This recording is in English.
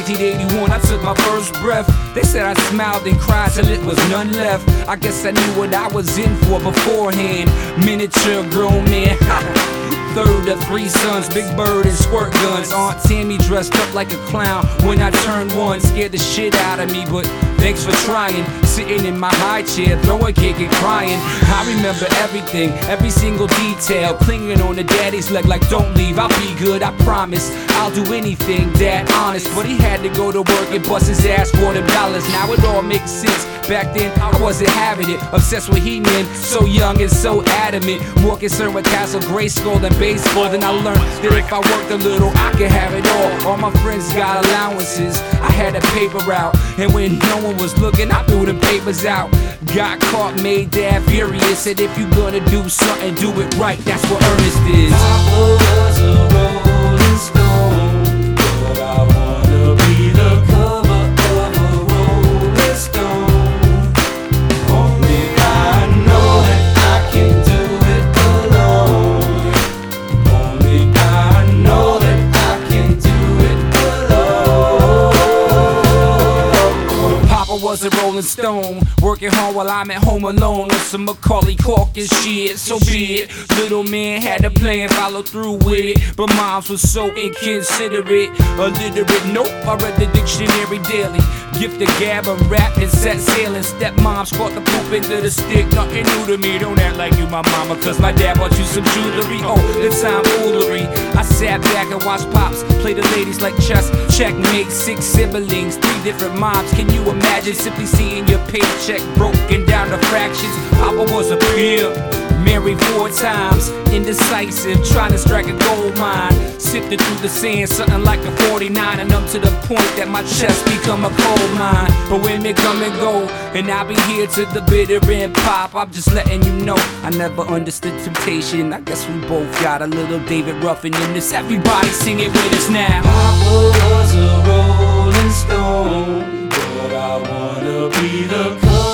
1981, I took my first breath. They said I smiled and cried till it was none left. I guess I knew what I was in for beforehand. Miniature grown man. Third of 3 sons, Big Bird and squirt guns. Aunt Tammy dressed up like a clown when I turned 1. Scared the shit out of me, but thanks for trying. Sitting in my high chair, throwing cake and crying. I remember everything, every single detail. Clinging on the daddy's leg like don't leave, I'll be good, I promise. I'll do anything, dad, honest. But he had to go to work and bust his ass for them dollars. Now it all makes sense. Back then I wasn't having it. Obsessed with He-Man, so young and so adamant. More concerned with Castle Grayskull than baseball. Then I learned that if I worked a little, I could have it all. All my friends got allowances, I had a paper route. And when no one was looking, I threw them papers out. Got caught, made dad furious. Said if you gonna do something, do it right. That's what earnest is. Papa was a rolling stone, but I wanna be the cover of a rolling stone. Only I know that I can do it alone. Only I know that I can do it alone. Papa was a rolling stone, working hard while I'm at home alone on some Macaulay Culkin shit. So be it. Little man had a plan, follow through with it. But moms was so inconsiderate. Illiterate, nope, I read the dictionary daily. Gift the gab and rap and set sailing. Stepmoms caught the poop into the stick. Nothing new to me, don't act like you my mama, cause my dad bought you some jewelry. Oh, the tomfoolery. I sat back and watched pops play the ladies like chess. Checkmate, 6 siblings, 3 different moms. Can you imagine simply seeing your paycheck broken down to fractions? Papa was a pimp, married 4 times, indecisive, trying to strike a gold mine. Sifted through the sand, something like a 49, and I'm to the point that my chest become a coal mine. But women come and go, and I'll be here to the bitter end. Pop, I'm just letting you know, I never understood temptation. I guess we both got a little David Ruffin in this. Everybody sing it with us now. Papa was a rolling stone, but I wanna be the cover